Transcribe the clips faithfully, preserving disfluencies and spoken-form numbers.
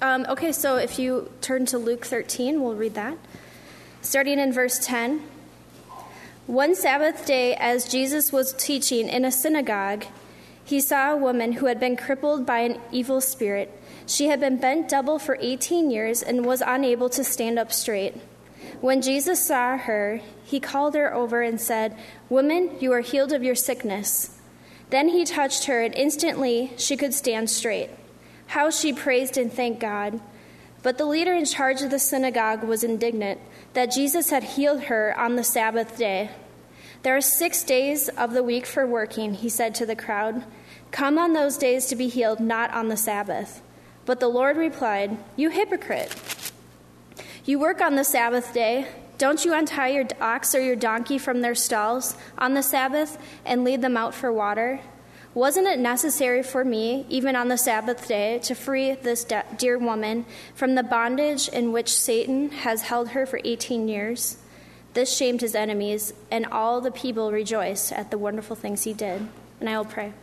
Um, okay, so if you turn to Luke thirteen, we'll read that. Starting in verse ten. One Sabbath day, as Jesus was teaching in a synagogue, he saw a woman who had been crippled by an evil spirit. She had been bent double for eighteen years and was unable to stand up straight. When Jesus saw her, he called her over and said, "Woman, you are healed of your sickness." Then he touched her, and instantly she could stand straight. How she praised and thanked God. But the leader in charge of the synagogue was indignant that Jesus had healed her on the Sabbath day. "There are six days of the week for working," he said to the crowd. "Come on those days to be healed, not on the Sabbath." But the Lord replied, "You hypocrite! You work on the Sabbath day. Don't you untie your ox or your donkey from their stalls on the Sabbath and lead them out for water? Wasn't it necessary for me, even on the Sabbath day, to free this de- dear woman from the bondage in which Satan has held her for eighteen years? This shamed his enemies, and all the people rejoiced at the wonderful things he did." And I will pray.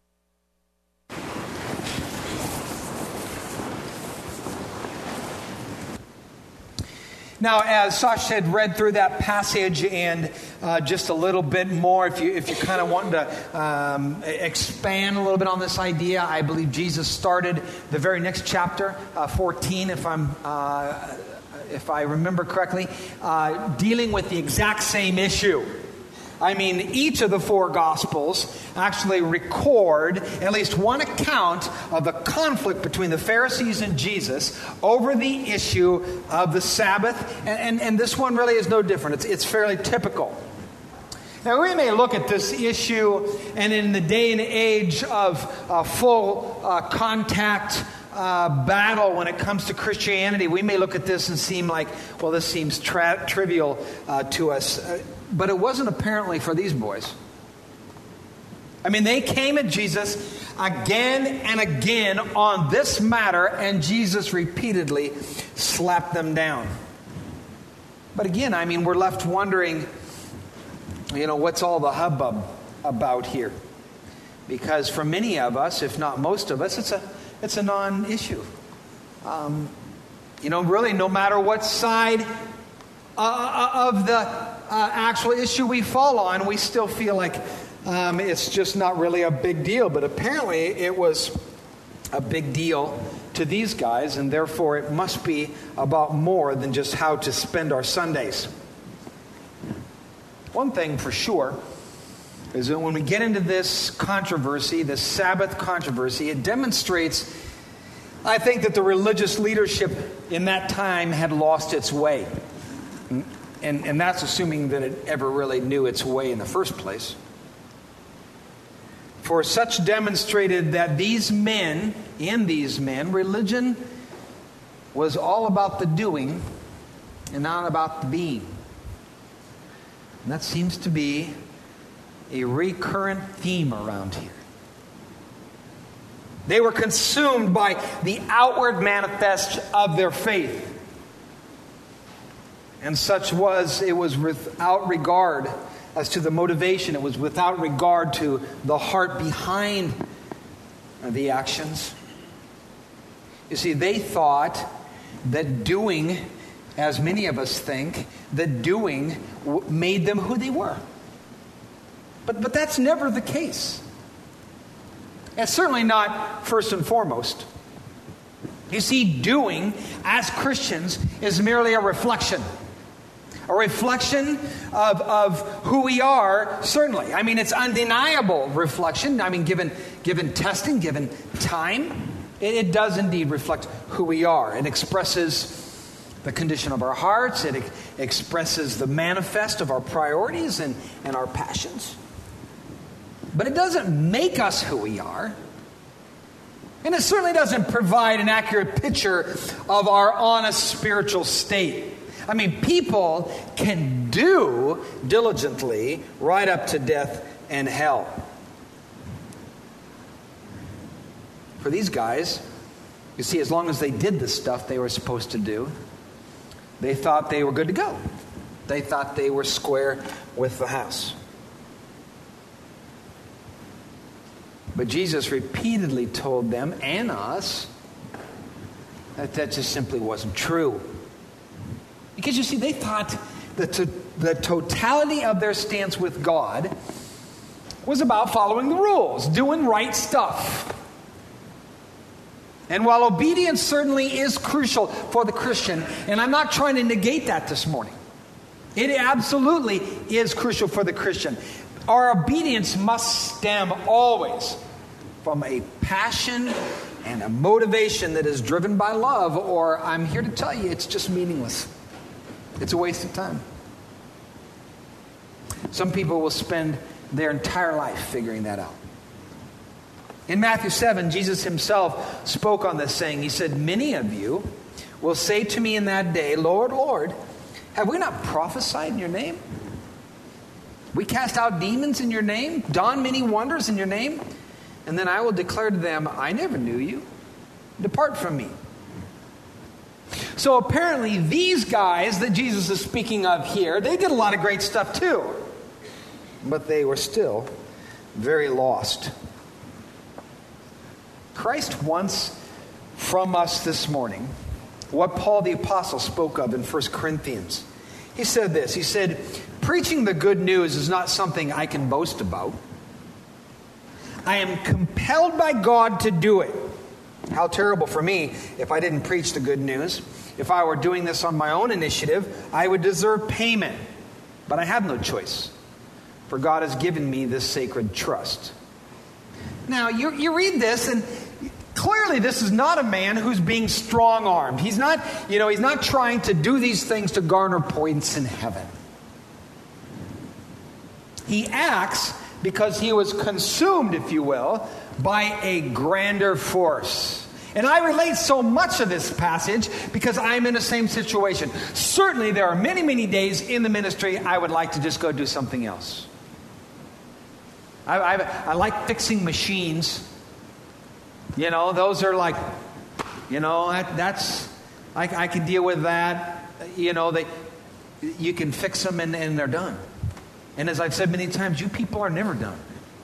Now, as Sasha had read through that passage and uh, just a little bit more, if you if you kind of want to um, expand a little bit on this idea, I believe Jesus started the very next chapter, uh, fourteen, if I'm uh, if I remember correctly, uh, dealing with the exact same issue. I mean, each of the four Gospels actually record at least one account of the conflict between the Pharisees and Jesus over the issue of the Sabbath. And, and, and this one really is no different. It's, it's fairly typical. Now, we may look at this issue, and in the day and age of uh, full uh, contact uh, battle when it comes to Christianity, we may look at this and seem like, well, this seems tra- trivial uh, to us. Uh, But it wasn't apparently for these boys. I mean, they came at Jesus again and again on this matter, and Jesus repeatedly slapped them down. But again, I mean, we're left wondering, you know, what's all the hubbub about here? Because for many of us, if not most of us, it's a it's a non-issue. Um, you know, really, no matter what side uh, of the Uh, actual issue we fall on, we still feel like um, it's just not really a big deal. But apparently it was a big deal to these guys, and therefore it must be about more than just how to spend our Sundays. One thing for sure is that when we get into this controversy, this Sabbath controversy, it demonstrates, I think, that the religious leadership in that time had lost its way. And, and that's assuming that it ever really knew its way in the first place. For such demonstrated that these men, in these men, religion was all about the doing and not about the being. And that seems to be a recurrent theme around here. They were consumed by the outward manifest of their faith. And such was, it was without regard as to the motivation. It was without regard to the heart behind the actions. You see, they thought that doing, as many of us think, that doing made them who they were. But, but that's never the case. And certainly not first and foremost. You see, doing, as Christians, is merely a reflection. A reflection of, of who we are, certainly. I mean, it's undeniable reflection. I mean, given given testing, given time, it, it does indeed reflect who we are. It expresses the condition of our hearts. It ex- expresses the manifest of our priorities and, and our passions. But it doesn't make us who we are. And it certainly doesn't provide an accurate picture of our honest spiritual state. I mean, people can do diligently right up to death and hell. For these guys, you see, as long as they did the stuff they were supposed to do, they thought they were good to go. They thought they were square with the house. But Jesus repeatedly told them and us That, that just simply wasn't true. Because you see, they thought that to, the totality of their stance with God was about following the rules, doing right stuff. And while obedience certainly is crucial for the Christian, and I'm not trying to negate that this morning, it absolutely is crucial for the Christian. Our obedience must stem always from a passion and a motivation that is driven by love, or I'm here to tell you it's just meaningless. It's a waste of time. Some people will spend their entire life figuring that out. In Matthew seven, Jesus himself spoke on this, saying, he said, "Many of you will say to me in that day, 'Lord, Lord, have we not prophesied in your name? We cast out demons in your name, done many wonders in your name?' And then I will declare to them, 'I never knew you. Depart from me.'" So apparently these guys that Jesus is speaking of here, they did a lot of great stuff too. But they were still very lost. Christ wants from us this morning what Paul the Apostle spoke of in First Corinthians. He said this, he said, "Preaching the good news is not something I can boast about. I am compelled by God to do it. How terrible for me if I didn't preach the good news. If I were doing this on my own initiative, I would deserve payment. But I have no choice, for God has given me this sacred trust." Now, you, you read this, and clearly this is not a man who's being strong-armed. He's not, you know, he's not trying to do these things to garner points in heaven. He acts because he was consumed, if you will, by a grander force. And I relate so much to this passage because I'm in the same situation. Certainly there are many, many days in the ministry I would like to just go do something else. I, I, I like fixing machines. You know, those are like, you know, that, that's, I, I can deal with that. You know, they, you can fix them and, and they're done. And as I've said many times, you people are never done.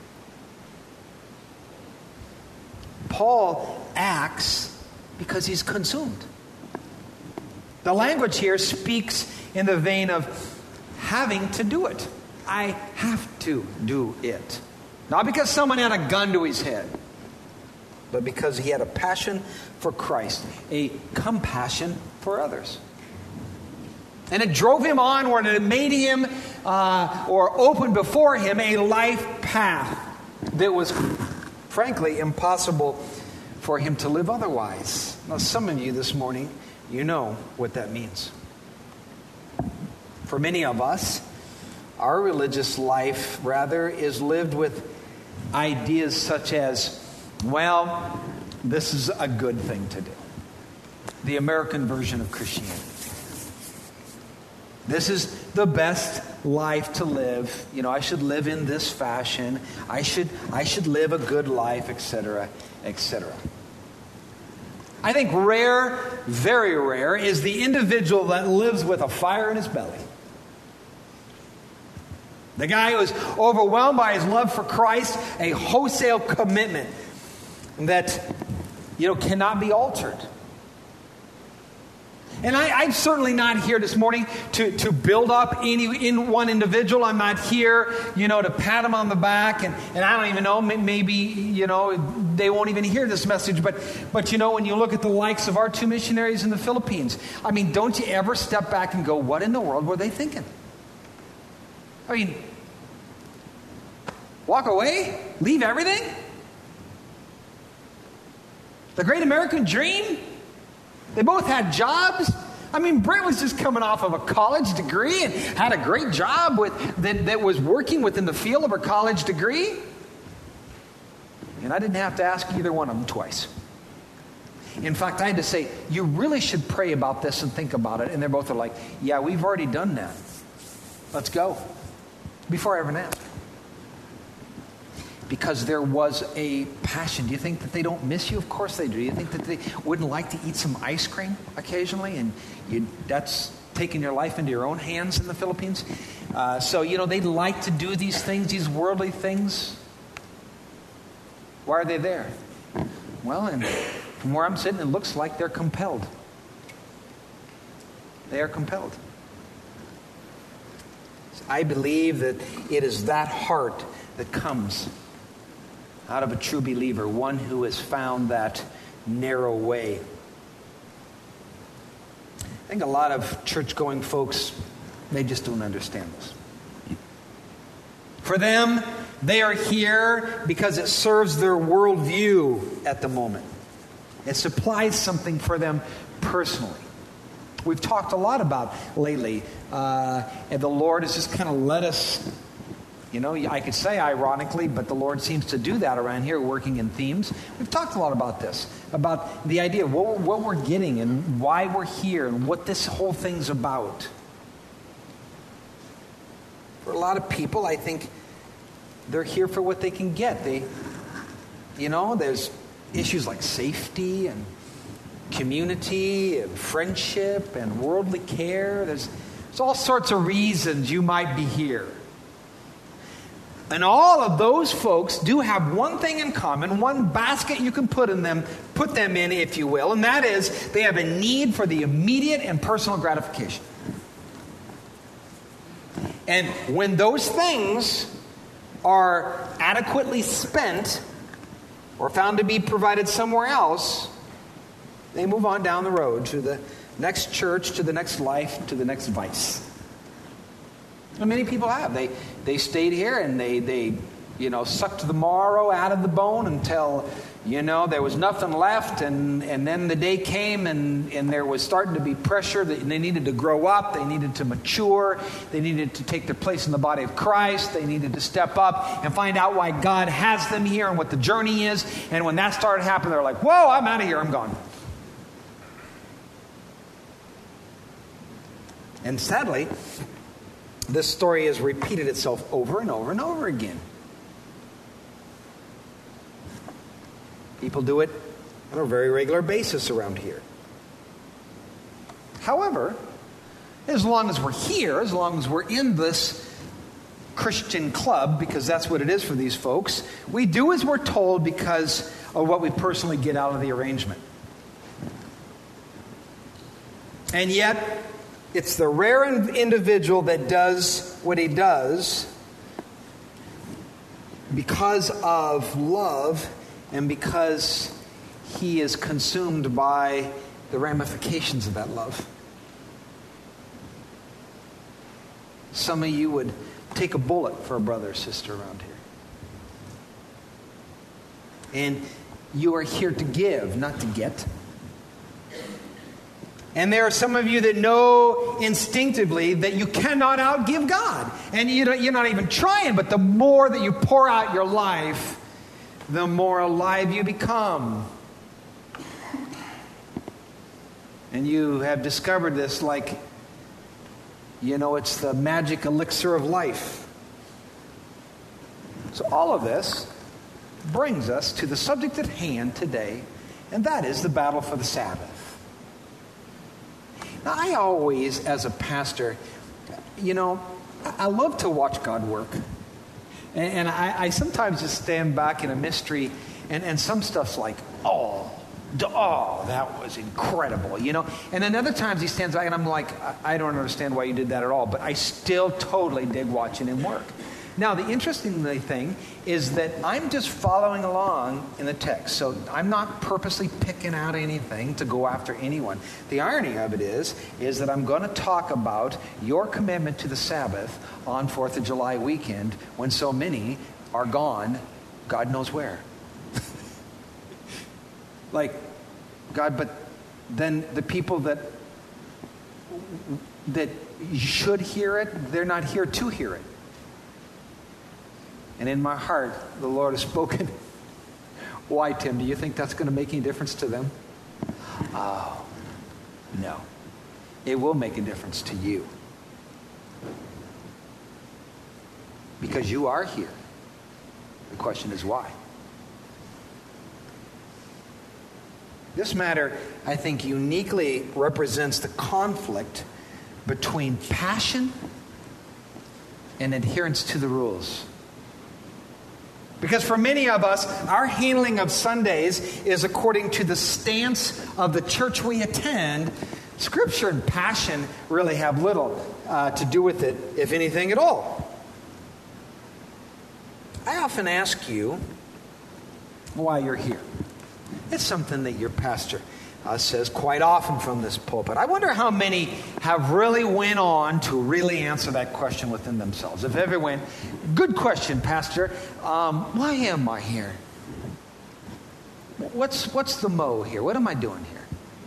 Paul acts because he's consumed. The language here speaks in the vein of having to do it. I have to do it. Not because someone had a gun to his head, but because he had a passion for Christ, a compassion for others. And it drove him onward, and it made him, uh, or opened before him, a life path that was, frankly, impossible for him to live otherwise. Now, some of you this morning, you know what that means. For many of us, our religious life, rather, is lived with ideas such as, well, this is a good thing to do. The American version of Christianity. This is the best life to live. You know, I should live in this fashion. I should I should live a good life, et cetera, et cetera. I think rare, very rare, is the individual that lives with a fire in his belly. The guy who is overwhelmed by his love for Christ, a wholesale commitment that, you know, cannot be altered. And I, I'm certainly not here this morning to, to build up any in one individual. I'm not here, you know, to pat him on the back. And, and I don't even know, maybe, you know, they won't even hear this message. But, but, you know, when you look at the likes of our two missionaries in the Philippines, I mean, don't you ever step back and go, what in the world were they thinking? I mean, walk away? Leave everything? The great American dream? They both had jobs. I mean, Brent was just coming off of a college degree and had a great job with that, that was working within the field of her college degree. And I didn't have to ask either one of them twice. In fact, I had to say, you really should pray about this and think about it. And they're both are like, yeah, we've already done that. Let's go. Before I ever asked. Because there was a passion. Do you think that they don't miss you? Of course they do. Do you think that they wouldn't like to eat some ice cream occasionally? And you, that's taking your life into your own hands in the Philippines. Uh, so, you know, they'd like to do these things, these worldly things. Why are they there? Well, in From where I'm sitting, it looks like they're compelled. They are compelled. I believe that it is that heart that comes out of a true believer, one who has found that narrow way. I think a lot of church-going folks, they just don't understand this. For them, they are here because it serves their worldview at the moment. It supplies something for them personally. We've talked a lot about lately, uh, and the Lord has just kind of let us, you know, I could say ironically, but the Lord seems to do that around here, working in themes. We've talked a lot about this, about the idea of what, what we're getting and why we're here and what this whole thing's about. For a lot of people, I think they're here for what they can get. They, you know, there's issues like safety and community and friendship and worldly care. There's, there's all sorts of reasons you might be here. And all of those folks do have one thing in common, one basket you can put in them, put them in, if you will, and that is they have a need for the immediate and personal gratification. And when those things are adequately spent or found to be provided somewhere else, they move on down the road to the next church, to the next life, to the next vice. And many people have. They they stayed here and they, they you know, sucked the marrow out of the bone until, you know, there was nothing left. And, and then the day came and, and there was starting to be pressure. That they needed to grow up. They needed to mature. They needed to take their place in the body of Christ. They needed to step up and find out why God has them here and what the journey is. And when that started happening, they're like, whoa, I'm out of here. I'm gone. And sadly, this story has repeated itself over and over and over again. People do it on a very regular basis around here. However, as long as we're here, as long as we're in this Christian club, because that's what it is for these folks, we do as we're told because of what we personally get out of the arrangement. And yet, it's the rare individual that does what he does because of love and because he is consumed by the ramifications of that love. Some of you would take a bullet for a brother or sister around here. And you are here to give, not to get. And there are some of you that know instinctively that you cannot outgive God. And you don't, you're not even trying, but the more that you pour out your life, the more alive you become. And you have discovered this like, you know, it's the magic elixir of life. So all of this brings us to the subject at hand today, and that is the battle for the Sabbath. Now, I always, as a pastor, you know, I love to watch God work. And, and I, I sometimes just stand back in a mystery, and, and some stuff's like, oh, oh, that was incredible, you know. And then other times he stands back, and I'm like, I, I don't understand why you did that at all. But I still totally dig watching him work. Now, the interesting thing is that I'm just following along in the text. So I'm not purposely picking out anything to go after anyone. The irony of it is, is that I'm going to talk about your commitment to the Sabbath on fourth of July weekend when so many are gone, God knows where. Like, God, but then the people that that should hear it, they're not here to hear it. And in my heart, the Lord has spoken. Why, Tim? Do you think that's going to make any difference to them? Oh, no. It will make a difference to you. Because you are here. The question is why? This matter, I think, uniquely represents the conflict between passion and adherence to the rules. Because for many of us, our handling of Sundays is according to the stance of the church we attend. Scripture and passion really have little uh, to do with it, if anything at all. I often ask you why you're here. It's something that your pastor uh, says quite often from this pulpit. I wonder how many have really went on to really answer that question within themselves. If everyone, good question, Pastor. Um, why am I here? What's what's the mo here? What am I doing here?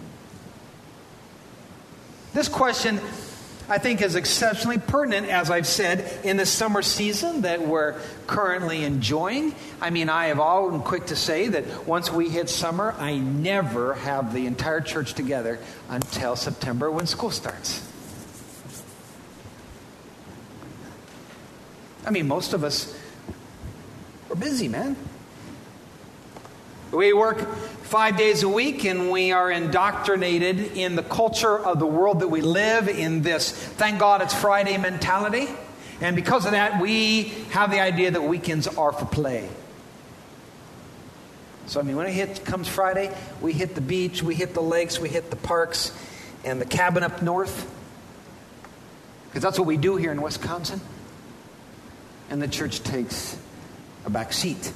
This question, I think, is exceptionally pertinent, as I've said, in the summer season that we're currently enjoying. I mean, I have all been quick to say that once we hit summer, I never have the entire church together until September when school starts. I mean, most of us, we're busy, man. We work five days a week, and we are indoctrinated in the culture of the world that we live in, this thank God it's Friday mentality. And because of that, we have the idea that weekends are for play. So, I mean, when it hit, comes Friday, we hit the beach, we hit the lakes, we hit the parks, and the cabin up north. Because that's what we do here in Wisconsin. And the church takes a back seat.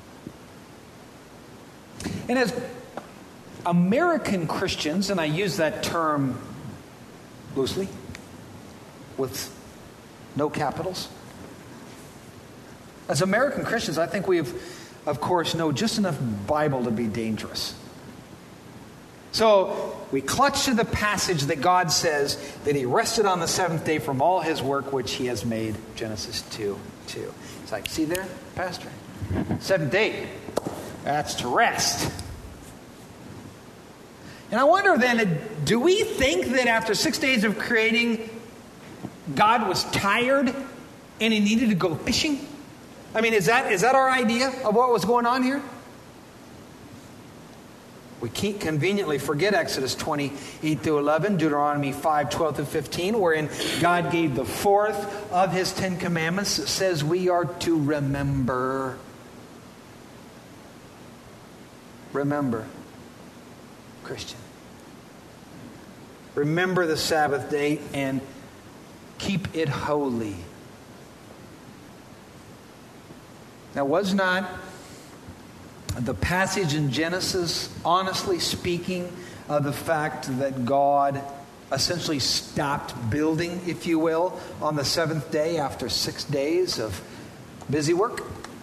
And as American Christians, and I use that term loosely, with no capitals. As American Christians, I think we have, of course, know just enough Bible to be dangerous. So we clutch to the passage that God says that He rested on the seventh day from all His work which He has made, Genesis two two. It's like, see there, Pastor? Seventh day. That's to rest. And I wonder then, do we think that after six days of creating, God was tired and He needed to go fishing? I mean, is that is that our idea of what was going on here? We can't conveniently forget Exodus twenty-eight through eleven, Deuteronomy five twelve through fifteen, wherein God gave the fourth of His Ten Commandments. It says we are to remember. Remember, Christian. Remember the Sabbath day and keep it holy. Now, was not the passage in Genesis, honestly speaking, of the fact that God essentially stopped building, if you will, on the seventh day after six days of busy work?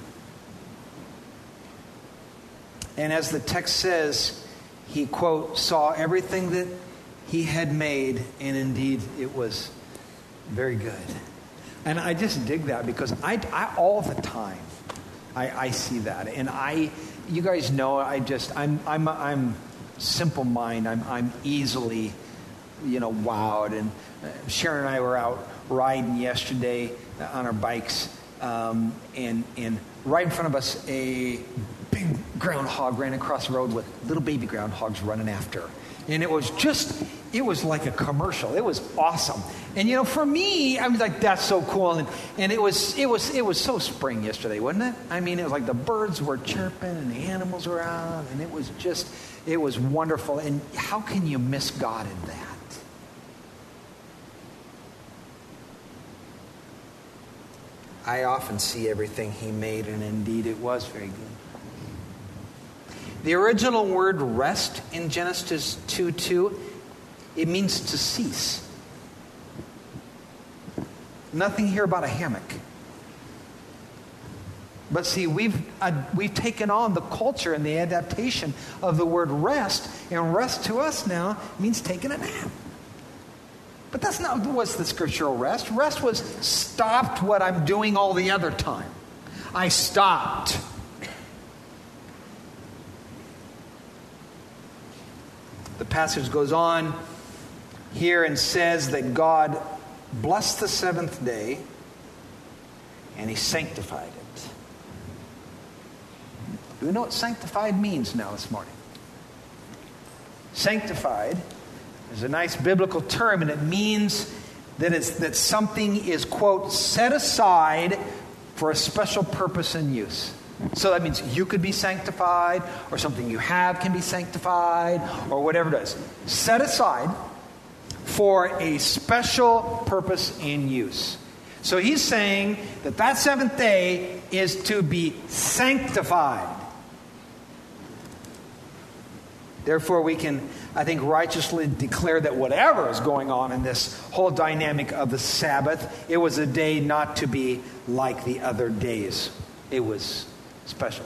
And as the text says, He, quote, saw everything that He had made, and indeed it was very good. And I just dig that because I, I all the time, I, I see that. And I, you guys know, I just, I'm, I'm, I'm simple mind. I'm, I'm easily, you know, wowed. And Sharon and I were out riding yesterday on our bikes, um, and and right in front of us, a big groundhog ran across the road with little baby groundhogs running after her. And it was just, it was like a commercial. It was awesome. And you know, for me, I was like, that's so cool. And and it was it was it was so spring yesterday, wasn't it? I mean, it was like the birds were chirping and the animals were out, and it was just, it was wonderful. And how can you miss God in that? I often see everything He made, and indeed it was very good. The original word rest in Genesis two two, it means to cease. Nothing here about a hammock. But see, we've uh, we've taken on the culture and the adaptation of the word rest, and rest to us now means taking a nap. But that's not what's the scriptural rest. Rest was stopped what I'm doing all the other time. I stopped. The passage goes on here and says that God blessed the seventh day and He sanctified it. Do you know what sanctified means now this morning? Sanctified is a nice biblical term, and it means that it's that something is, quote, set aside for a special purpose and use. So that means you could be sanctified, or something you have can be sanctified, or whatever it is. Set aside for a special purpose and use. So he's saying that that seventh day is to be sanctified. Therefore, we can, I think, righteously declare that whatever is going on in this whole dynamic of the Sabbath, it was a day not to be like the other days. It was special.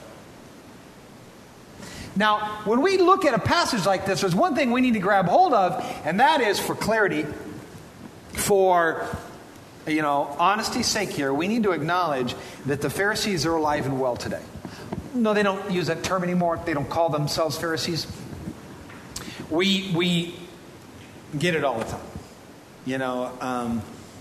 Now, when we look at a passage like this, there's one thing we need to grab hold of, and that is, for clarity, for, you know, honesty's sake here, we need to acknowledge that the Pharisees are alive and well today. No, they don't use that term anymore. They don't call themselves Pharisees. We we get it all the time. You know, um,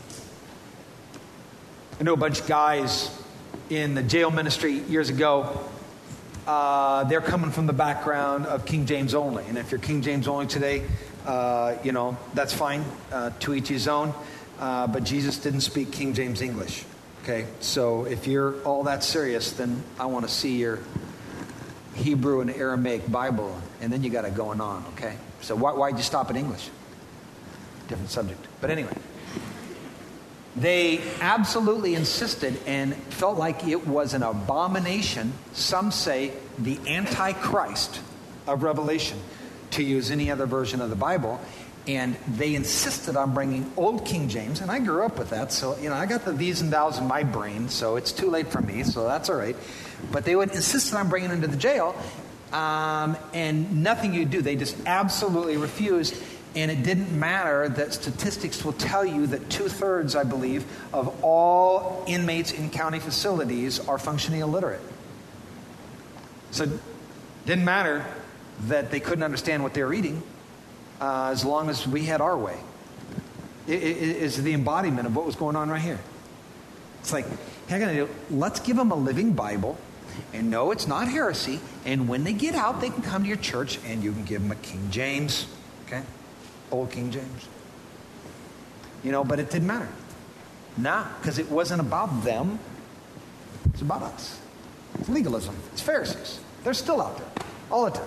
I know a bunch of guys in the jail ministry years ago. Uh, they're coming from the background of King James only. And if you're King James only today, uh, you know, that's fine. Uh, to each his own. Uh, but Jesus didn't speak King James English. Okay? So if you're all that serious, then I want to see your Hebrew and Aramaic Bible. And then you got it going on. Okay? So why, why'd you stop at English? Different subject. But anyway. They absolutely insisted and felt like it was an abomination, some say the Antichrist of Revelation, to use any other version of the Bible. And they insisted on bringing Old King James, and I grew up with that, so, you know, I got the these and thous in my brain, so it's too late for me, so that's all right. But they would insist on bringing him to the jail, um, and nothing you do. They just absolutely refused. And it didn't matter that statistics will tell you that two-thirds, I believe, of all inmates in county facilities are functionally illiterate. So it didn't matter that they couldn't understand what they were reading, uh, as long as we had our way. It, it, it is the embodiment of what was going on right here. It's like, hey, I'm gonna do, let's give them a living Bible, and no, it's not heresy, and when they get out, they can come to your church, and you can give them a King James, okay? Old King James. You know, but it didn't matter. Nah, because it wasn't about them. It's about us. It's legalism. It's Pharisees. They're still out there. All the time.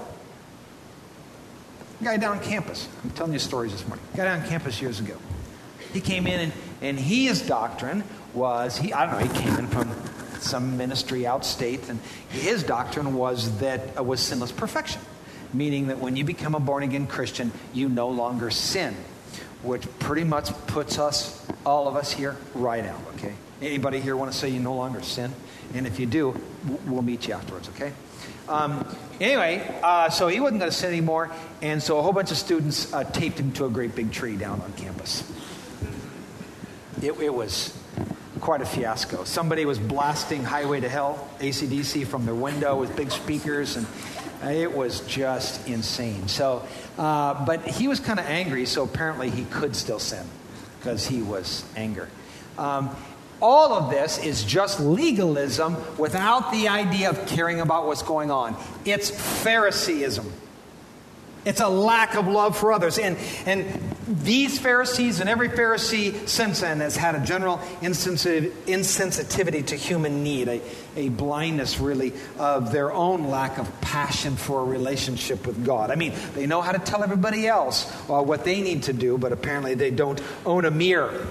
A guy down campus. I'm telling you stories this morning. A guy down campus years ago. He came in and, and his doctrine was, he I don't know, he came in from some ministry outstate, and his doctrine was that uh, was sinless perfection. Meaning that when you become a born-again Christian, you no longer sin. Which pretty much puts us, all of us here, right out, okay? Anybody here want to say you no longer sin? And if you do, we'll meet you afterwards, okay? Um, anyway, uh, so he wasn't going to sin anymore, and so a whole bunch of students uh, taped him to a great big tree down on campus. It, it was quite a fiasco. Somebody was blasting Highway to Hell, A C D C, from their window with big speakers, and it was just insane. So, uh, but he was kind of angry, so apparently he could still sin because he was anger. Um, all of this is just legalism without the idea of caring about what's going on. It's Phariseeism. It's a lack of love for others. And, and these Pharisees and every Pharisee since then has had a general insensitiv- insensitivity to human need, a, a blindness really of their own lack of passion for a relationship with God. I mean, they know how to tell everybody else uh, what they need to do, but apparently they don't own a mirror.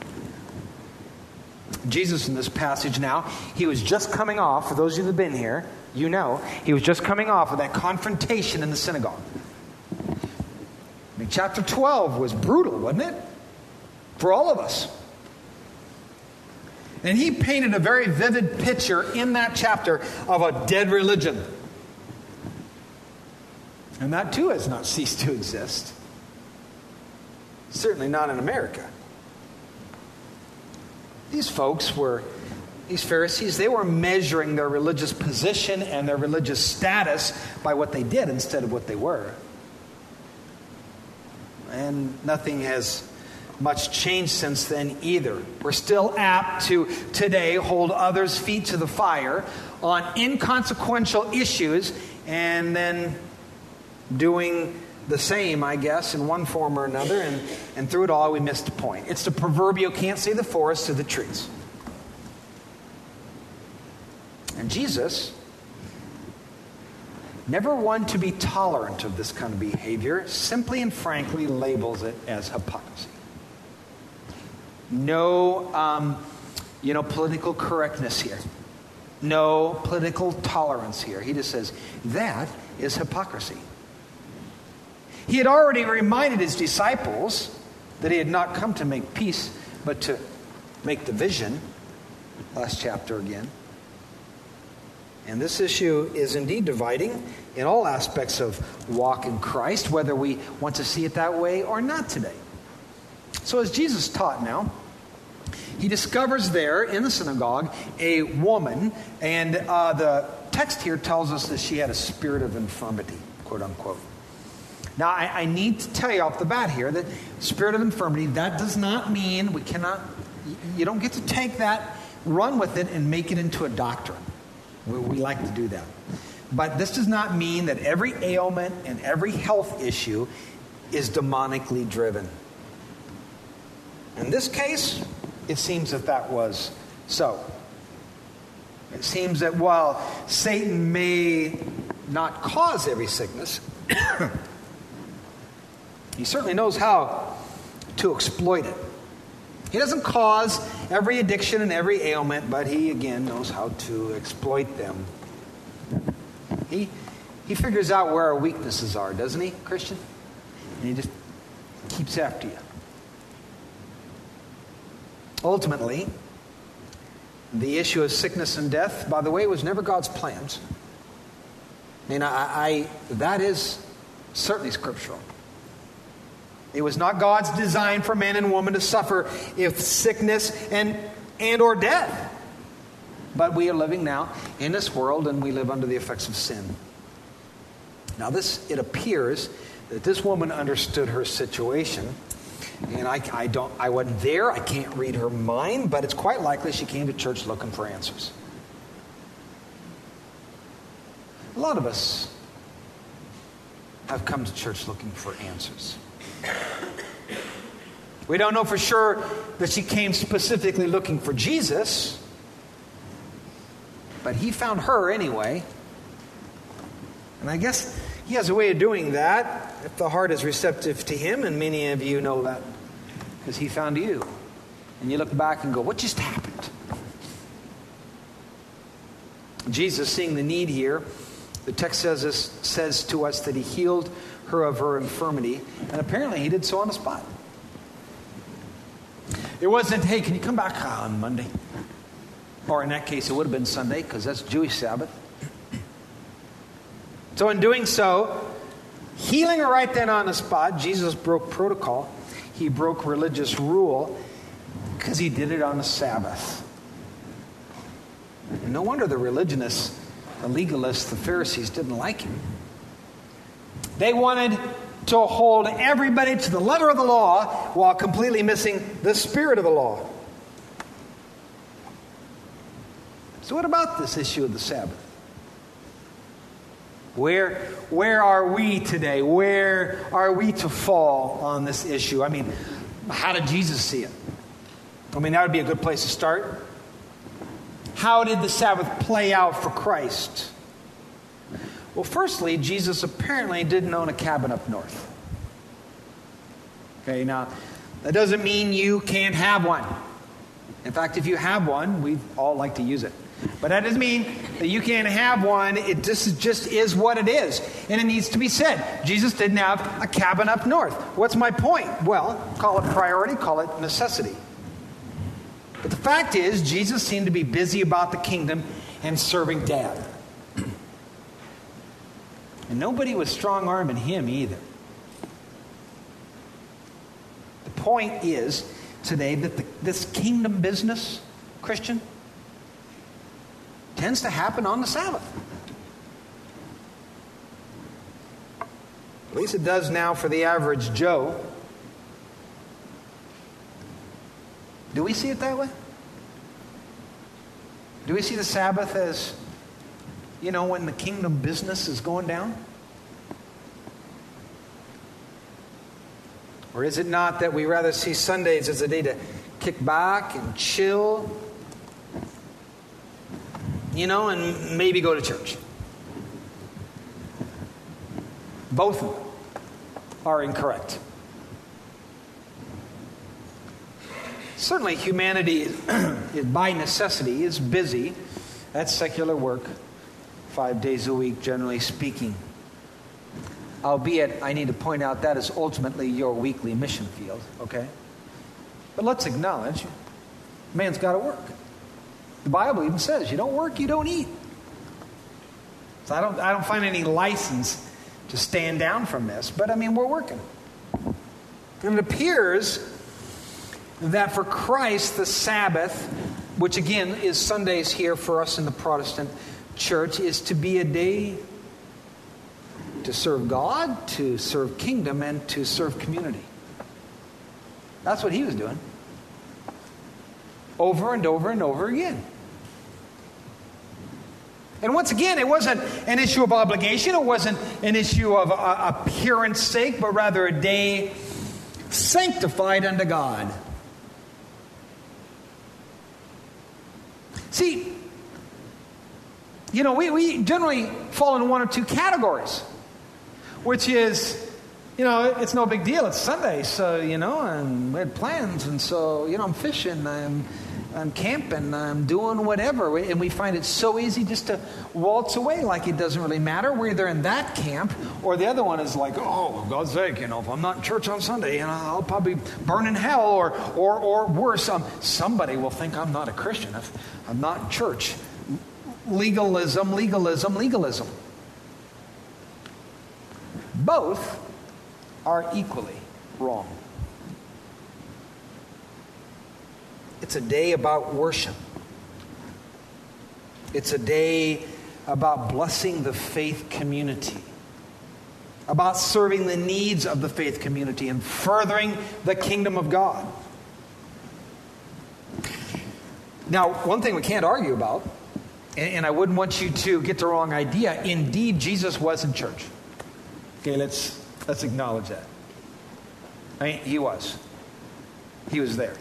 Jesus in this passage now, he was just coming off, for those of you that have been here, you know, he was just coming off of that confrontation in the synagogue. I mean, chapter twelve was brutal, wasn't it? For all of us. And he painted a very vivid picture in that chapter of a dead religion. And that too has not ceased to exist. Certainly not in America. These folks were, these Pharisees, they were measuring their religious position and their religious status by what they did instead of what they were. And nothing has much changed since then either. We're still apt to today hold others' feet to the fire on inconsequential issues and then doing the same, I guess, in one form or another. And, and through it all, we missed the point. It's the proverbial can't see the forest through the trees. And Jesus never one to be tolerant of this kind of behavior, simply and frankly labels it as hypocrisy. No, um, you know, political correctness here. No political tolerance here. He just says, that is hypocrisy. He had already reminded his disciples that he had not come to make peace, but to make division. Last chapter again. And this issue is indeed dividing in all aspects of walk in Christ, whether we want to see it that way or not today. So as Jesus taught now, he discovers there in the synagogue a woman, and uh, the text here tells us that she had a spirit of infirmity, quote unquote. Now, I, I need to tell you off the bat here that spirit of infirmity, that does not mean we cannot, you don't get to take that, run with it, and make it into a doctrine. We, we like to do that. But this does not mean that every ailment and every health issue is demonically driven. In this case, it seems that that was so. It seems that while Satan may not cause every sickness, he certainly knows how to exploit it. He doesn't cause every addiction and every ailment, but he again knows how to exploit them. He he figures out where our weaknesses are, doesn't he, Christian? And he just keeps after you. Ultimately, the issue of sickness and death, by the way, was never God's plans. I mean, I, I that is certainly scriptural. It was not God's design for man and woman to suffer if sickness and and or death. But we are living now in this world, and we live under the effects of sin. Now, this it appears that this woman understood her situation, and I, I don't, I wasn't there. I can't read her mind, but it's quite likely she came to church looking for answers. A lot of us have come to church looking for answers. We don't know for sure that she came specifically looking for Jesus, but he found her anyway. And I guess he has a way of doing that if the heart is receptive to him, and many of you know that because he found you. And you look back and go, what just happened? Jesus, seeing the need here, the text says, this, says to us that he healed her of her infirmity, and apparently he did so on the spot. It wasn't, hey, can you come back on Monday? Or in that case, it would have been Sunday, because that's Jewish Sabbath. So in doing so, healing her right then on the spot, Jesus broke protocol. He broke religious rule, because he did it on the Sabbath. And no wonder the religionists, the legalists, the Pharisees didn't like him. They wanted to hold everybody to the letter of the law while completely missing the spirit of the law. So what about this issue of the Sabbath? Where, where are we today? Where are we to fall on this issue? I mean, how did Jesus see it? I mean, that would be a good place to start. How did the Sabbath play out for Christ? Well, firstly, Jesus apparently didn't own a cabin up north. Okay, now, that doesn't mean you can't have one. In fact, if you have one, we all like to use it. But that doesn't mean that you can't have one. It just, just is what it is. And it needs to be said. Jesus didn't have a cabin up north. What's my point? Well, call it priority, call it necessity. But the fact is, Jesus seemed to be busy about the kingdom and serving Dad. And nobody was strong-arming him either. The point is today that the, this kingdom business, Christian, tends to happen on the Sabbath. At least it does now for the average Joe. Do we see it that way? Do we see the Sabbath as, you know, when the kingdom business is going down? Or is it not that we rather see Sundays as a day to kick back and chill, you know, and maybe go to church? Both of them are incorrect. Certainly humanity is, by necessity, is busy. That's secular work, five days a week, generally speaking. Albeit, I need to point out that is ultimately your weekly mission field, okay? But let's acknowledge, man's got to work. The Bible even says, you don't work, you don't eat. So I don't, I don't find any license to stand down from this. But I mean, we're working. And it appears that for Christ, the Sabbath, which again is Sundays here for us in the Protestant church, is to be a day to serve God, to serve kingdom, and to serve community. That's what he was doing. Over and over and over again. And once again, it wasn't an issue of obligation. It wasn't an issue of uh, appearance sake, but rather a day sanctified unto God. See, you know, we, we generally fall in one or two categories, which is, you know, it's no big deal. It's Sunday, so, you know, and we had plans, and so, you know, I'm fishing, I'm, I'm camping, I'm doing whatever, and we find it so easy just to waltz away like it doesn't really matter. We're either in that camp, or the other one is like, oh, for God's sake, you know, if I'm not in church on Sunday, you know, I'll probably burn in hell, or or or worse, um, somebody will think I'm not a Christian if I'm not in church. Legalism, legalism, legalism. Both are equally wrong. It's a day about worship. It's a day about blessing the faith community, about serving the needs of the faith community and furthering the kingdom of God. Now, one thing we can't argue about, and I wouldn't want you to get the wrong idea, indeed, Jesus was in church. Okay, let's let's acknowledge that. I mean, he was. He was there.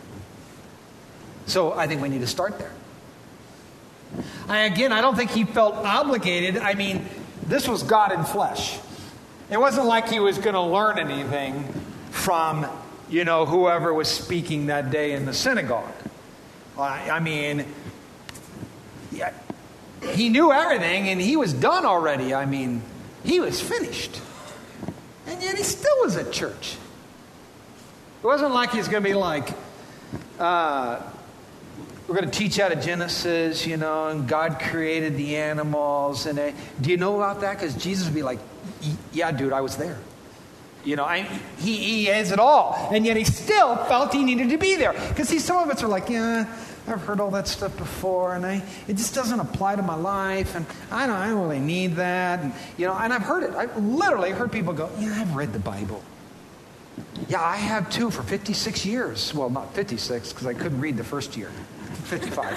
So I think we need to start there. I, again, I don't think he felt obligated. I mean, this was God in flesh. It wasn't like he was going to learn anything from, you know, whoever was speaking that day in the synagogue. I, I mean, yeah, he knew everything and he was done already. I mean, he was finished. And yet he still was at church. It wasn't like he's going to be like, uh, we're going to teach out of Genesis, you know, and God created the animals. And uh, do you know about that? Because Jesus would be like, yeah, dude, I was there. You know, I, he, he is it all. And yet he still felt he needed to be there. Because see, some of us are like, yeah, I've heard all that stuff before, and I it just doesn't apply to my life, and I don't, I don't really need that. And, you know, and I've heard it. I've literally heard people go, yeah, I've read the Bible. Yeah, I have too for fifty-six years. Well, not fifty-six, because I couldn't read the first year. fifty-five.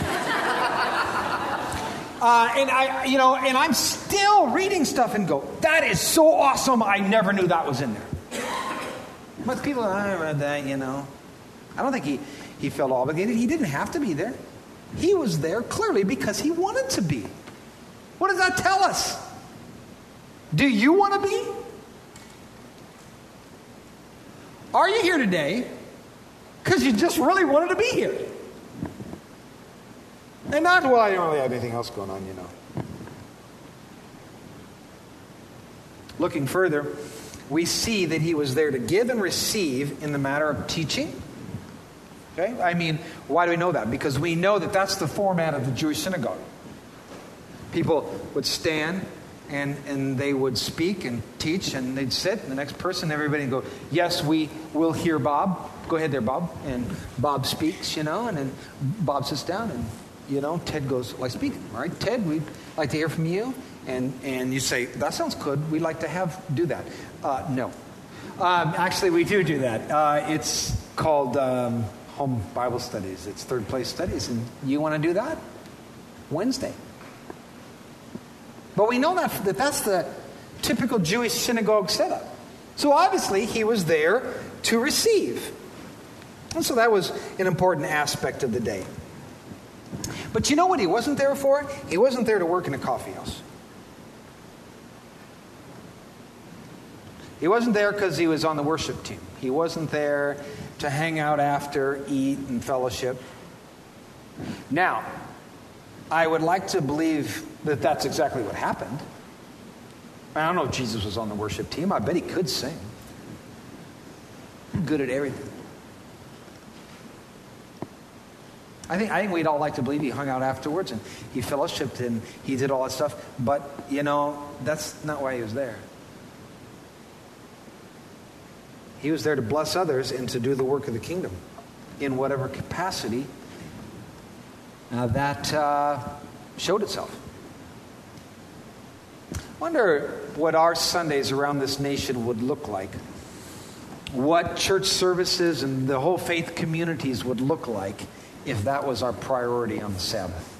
uh, and I, you know, and I'm still reading stuff and go, that is so awesome. I never knew that was in there. But people, I read that, you know. I don't think he, he felt obligated. He didn't have to be there. He was there clearly because he wanted to be. What does that tell us? Do you want to be? Are you here today because you just really wanted to be here? And not, well, I don't really have anything else going on, you know. Looking further, we see that he was there to give and receive in the matter of teaching. Okay? I mean, why do we know that? Because we know that that's the format of the Jewish synagogue. People would stand and, and they would speak and teach, and they'd sit, and the next person, everybody would go, yes, we will hear Bob. Go ahead there, Bob. And Bob speaks, you know, and then Bob sits down, and, you know, Ted goes, well, I speak. All right, Ted, we'd like to hear from you. And and you say, that sounds good. We'd like to have do that. Uh, no. Um, actually, we do do that. Uh, it's called um, Home Bible Studies. It's Third Place Studies. And you want to do that? Wednesday. But we know that, that that's the typical Jewish synagogue setup. So obviously, he was there to receive. And so that was an important aspect of the day. But you know what he wasn't there for? He wasn't there to work in a coffee house. He wasn't there because he was on the worship team. He wasn't there to hang out after, eat, and fellowship. Now, I would like to believe that that's exactly what happened. I don't know if Jesus was on the worship team. I bet he could sing. Good at everything. I think I think we'd all like to believe he hung out afterwards and he fellowshiped and he did all that stuff. But, you know, that's not why he was there. He was there to bless others and to do the work of the kingdom in whatever capacity uh, that uh, showed itself. I wonder what our Sundays around this nation would look like. What church services and the whole faith communities would look like if that was our priority on the Sabbath.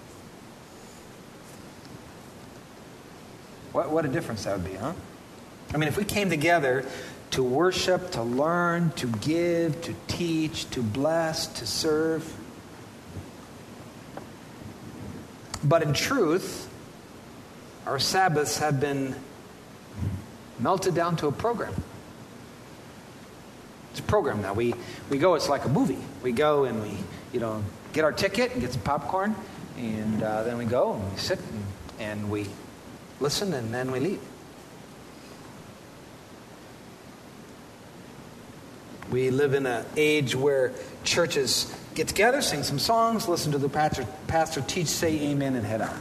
What, what a difference that would be, huh? I mean, if we came together to worship, to learn, to give, to teach, to bless, to serve. But in truth, our Sabbaths have been melted down to a program. It's a program now. We, we go, it's like a movie. We go and we, you know, get our ticket and get some popcorn, and uh, then we go and we sit and, and we listen, and then we leave. We live in an age where churches get together, sing some songs, listen to the pastor, pastor teach, say amen, and head out.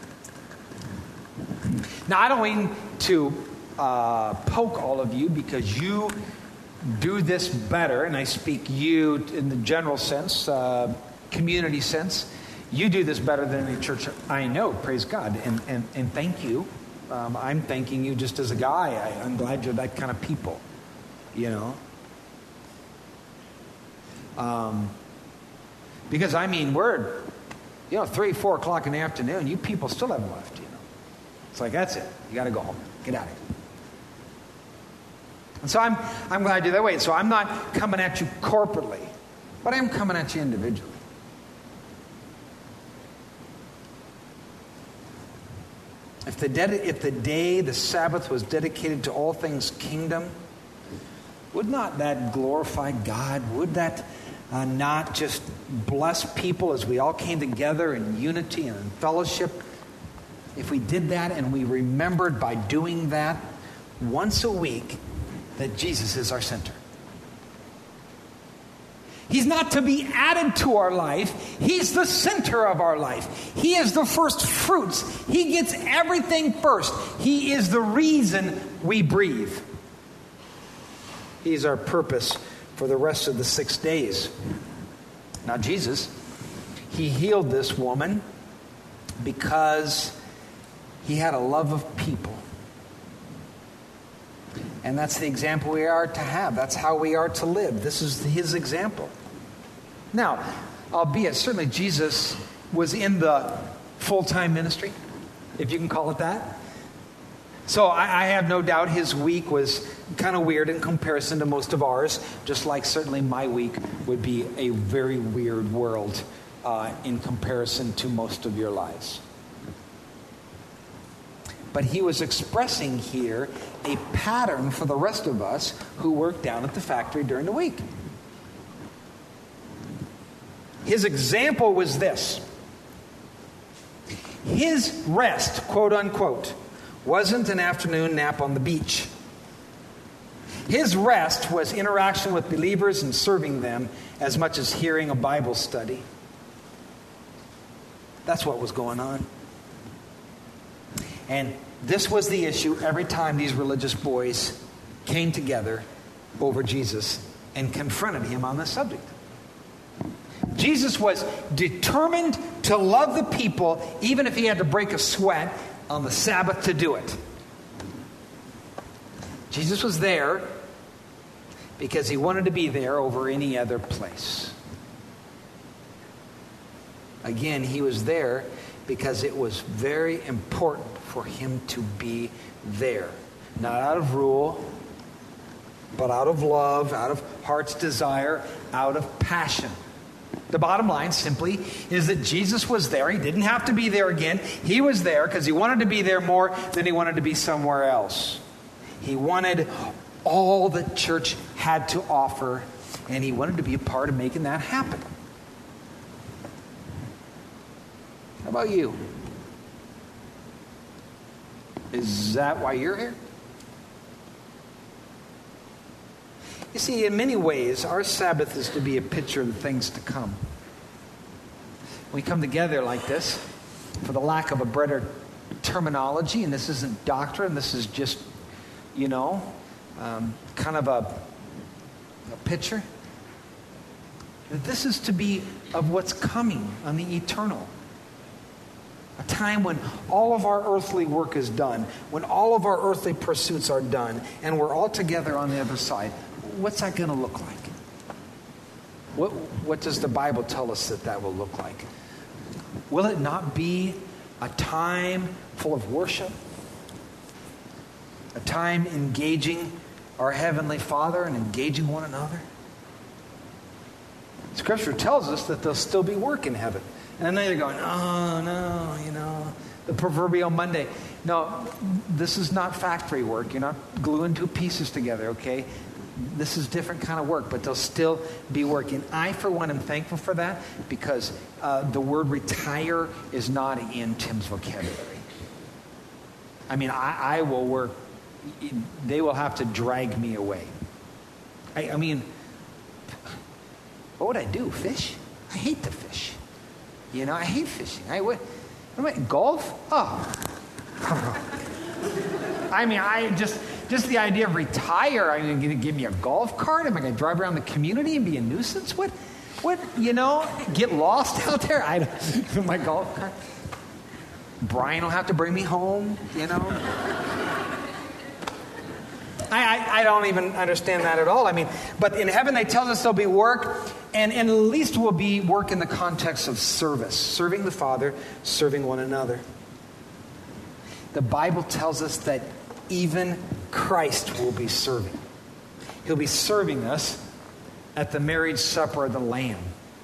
Now, I don't mean to uh, poke all of you because you do this better, and I speak you in the general sense, uh, community sense. You do this better than any church I know, praise God, and, and, and thank you. Um, I'm thanking you just as a guy. I, I'm glad you're that kind of people, you know. Um, because, I mean, we're, you know, three, four o'clock in the afternoon, you people still haven't left, you know. It's like, that's it. You got to go home. Get out of here. And so I'm, I'm glad you're that way. So I'm not coming at you corporately, but I'm coming at you individually. If the, dedi- if the day, the Sabbath, was dedicated to all things kingdom, would not that glorify God? Would that uh, not just bless people as we all came together in unity and in fellowship? If we did that and we remembered by doing that once a week that Jesus is our center. He's not to be added to our life. He's the center of our life. He is the first fruits. He gets everything first. He is the reason we breathe. He's our purpose for the rest of the six days. Now, Jesus, he healed this woman because he had a love of people. And that's the example we are to have. That's how we are to live. This is his example. Now, albeit certainly Jesus was in the full-time ministry, if you can call it that. So I, I have no doubt his week was kind of weird in comparison to most of ours, just like certainly my week would be a very weird world uh, in comparison to most of your lives. But he was expressing here a pattern for the rest of us who work down at the factory during the week. His example was this. His rest, quote unquote, wasn't an afternoon nap on the beach. His rest was interaction with believers and serving them as much as hearing a Bible study. That's what was going on. And this was the issue every time these religious boys came together over Jesus and confronted him on this subject. Jesus was determined to love the people even if he had to break a sweat on the Sabbath to do it. Jesus was there because he wanted to be there over any other place. Again, he was there because it was very important for him to be there. Not out of rule, but out of love, out of heart's desire, out of passion. The bottom line simply is that Jesus was there. He didn't have to be there again. He was there because he wanted to be there more than he wanted to be somewhere else. He wanted all the church had to offer, and he wanted to be a part of making that happen. How about you? Is that why you're here? You see, in many ways, our Sabbath is to be a picture of the things to come. We come together like this, for the lack of a better terminology, and this isn't doctrine, this is just, you know, um, kind of a, a picture. This is to be of what's coming on the eternal. A time when all of our earthly work is done, when all of our earthly pursuits are done, and we're all together on the other side. What's that going to look like? What, what does the Bible tell us that that will look like? Will it not be a time full of worship? A time engaging our Heavenly Father and engaging one another? Scripture tells us that there'll still be work in heaven. And I know you're going, oh, no, you know, the proverbial Monday. No, this is not factory work. You're not gluing two pieces together, okay? This is different kind of work, but there'll still be work. And I, for one, am thankful for that because uh, the word retire is not in Tim's vocabulary. I mean, I, I will work. They will have to drag me away. I, I mean, what would I do? Fish? I hate to fish. You know, I hate fishing. I would. What am I, golf? Oh. I mean, I just, just the idea of retire. Are you going to give me a golf cart? Am I going to drive around the community and be a nuisance? What, what, you know, get lost out there? I don't, my golf cart. Brian will have to bring me home, you know. I, I, I don't even understand that at all. I mean, but in heaven they tell us there'll be work, and, and at least will be work in the context of service, serving the Father, serving one another. The Bible tells us that even Christ will be serving. He'll be serving us at the marriage supper of the Lamb.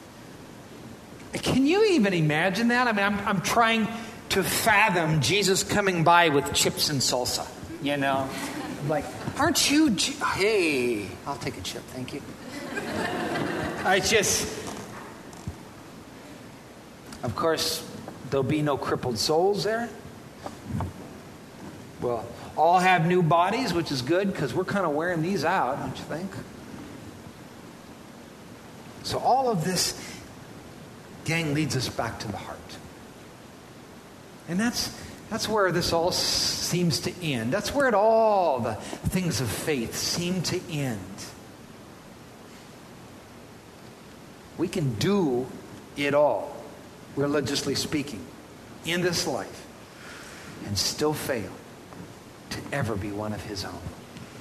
Can you even imagine that? I mean, I'm, I'm trying to fathom Jesus coming by with chips and salsa, you know? Like, aren't you... G- hey, I'll take a chip, thank you. I just... Of course, there'll be no crippled souls there. We'll all have new bodies, which is good, because we're kind of wearing these out, don't you think? So all of this, gang, leads us back to the heart. And that's... That's where this all seems to end. That's where it all, the things of faith, seem to end. We can do it all, religiously speaking, in this life, and still fail to ever be one of His own.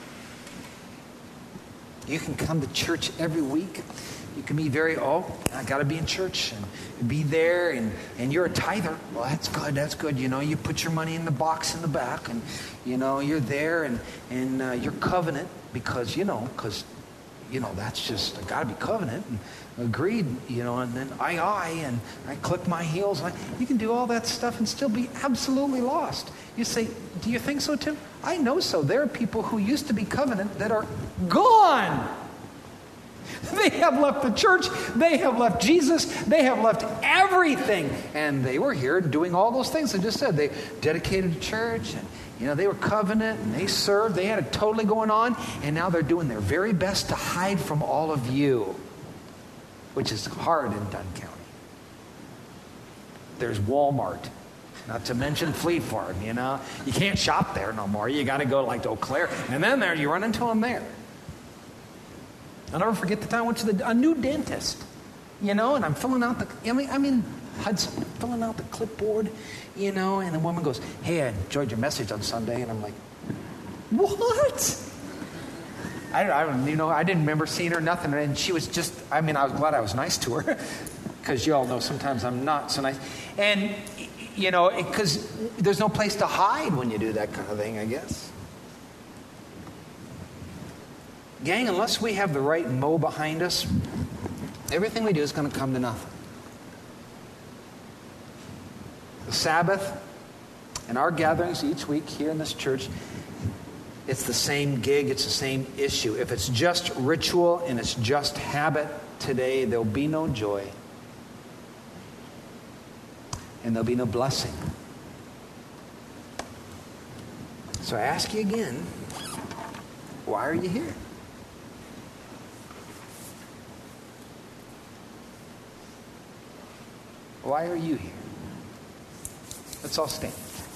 You can come to church every week. You can be very, oh, I got to be in church and be there, and, and you're a tither. Well, that's good, that's good. You know, you put your money in the box in the back, and, you know, you're there, and, and uh, you're covenant because, you know, because, you know, that's just, I got to be covenant, and agreed, you know, and then I, I, and I click my heels. I, you can do all that stuff and still be absolutely lost. You say, do you think so, Tim? I know so. There are people who used to be covenant that are gone. They have left the church. They have left Jesus. They have left everything. And they were here doing all those things I just said. They dedicated to church. And, you know, they were covenant and they served. They had it totally going on. And now they're doing their very best to hide from all of you, which is hard in Dunn County. There's Walmart. Not to mention Fleet Farm, you know. You can't shop there no more. You got to go like to Eau Claire. And then there, you run into them there. I'll never forget the time I went to the, a new dentist, you know, and I'm filling out the, I mean, I'm in Hudson, filling out the clipboard, you know, and the woman goes, hey, I enjoyed your message on Sunday. And I'm like, what? I, I don't, you know, I didn't remember seeing her, nothing. And she was just, I mean, I was glad I was nice to her because you all know sometimes I'm not so nice. And, you know, because there's no place to hide when you do that kind of thing, I guess. Gang, unless we have the right mo behind us, everything we do is going to come to nothing. The Sabbath and our gatherings each week here in this church, It's the same gig. It's the same issue. If it's just ritual and it's just habit today, there'll be no joy. And there'll be no blessing. So I ask you again, why are you here? Why are you here? Let's all stand.